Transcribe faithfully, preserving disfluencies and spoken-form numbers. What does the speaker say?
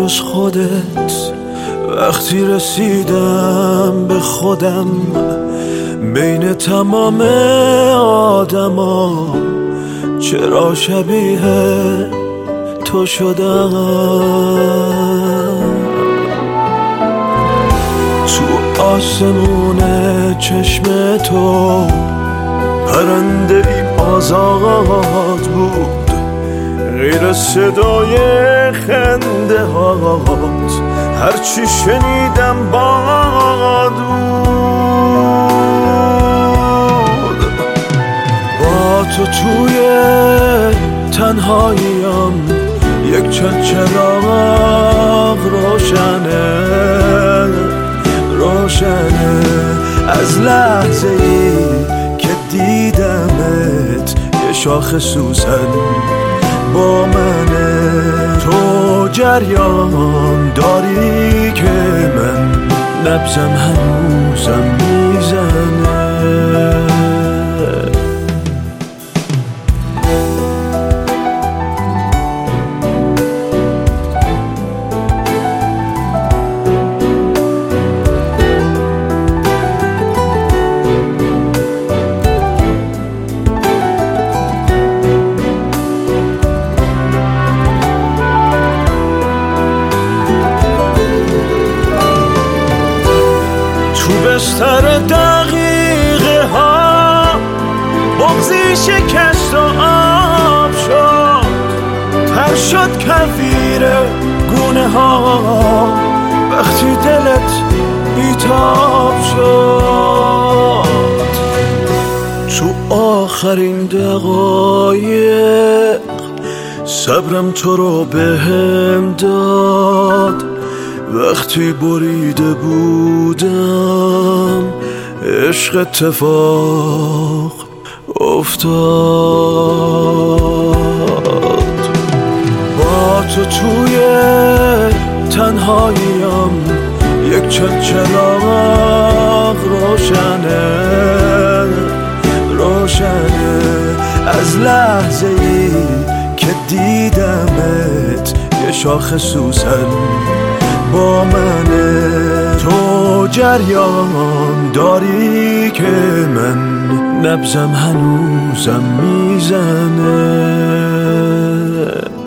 جز خودت. وقتی رسیدم به خودم بین تمام آدما، چرا شبیه تو شدم. تو آسمون چشم تو پرنده ای آزاد بود، غیر صدای خنده هات هرچی شنیدم باد بود. با تو توی تنهاییم یک چند چراغ روشنه روشنه از لحظه ای که دیدمت یه شاخ سوسن با منه. تو جریان داری که من نبضم هنوزم میزنه. تو بستر دقیقه ها بغضی شکست و آب شد، تر شد کفیر گونه ها وقتی دلت بیتاب شد. تو آخرین دقایق صبرم تو رو بهم داد، وقتی بریده بودم عشق اتفاق افتاد. با تو توی تنهاییم یک چند چراغ روشنه روشنه از لحظه ای که دیدمت یه شاخ سوسن با منه. تو جریان داری که من نبضم هنوزم میزنه.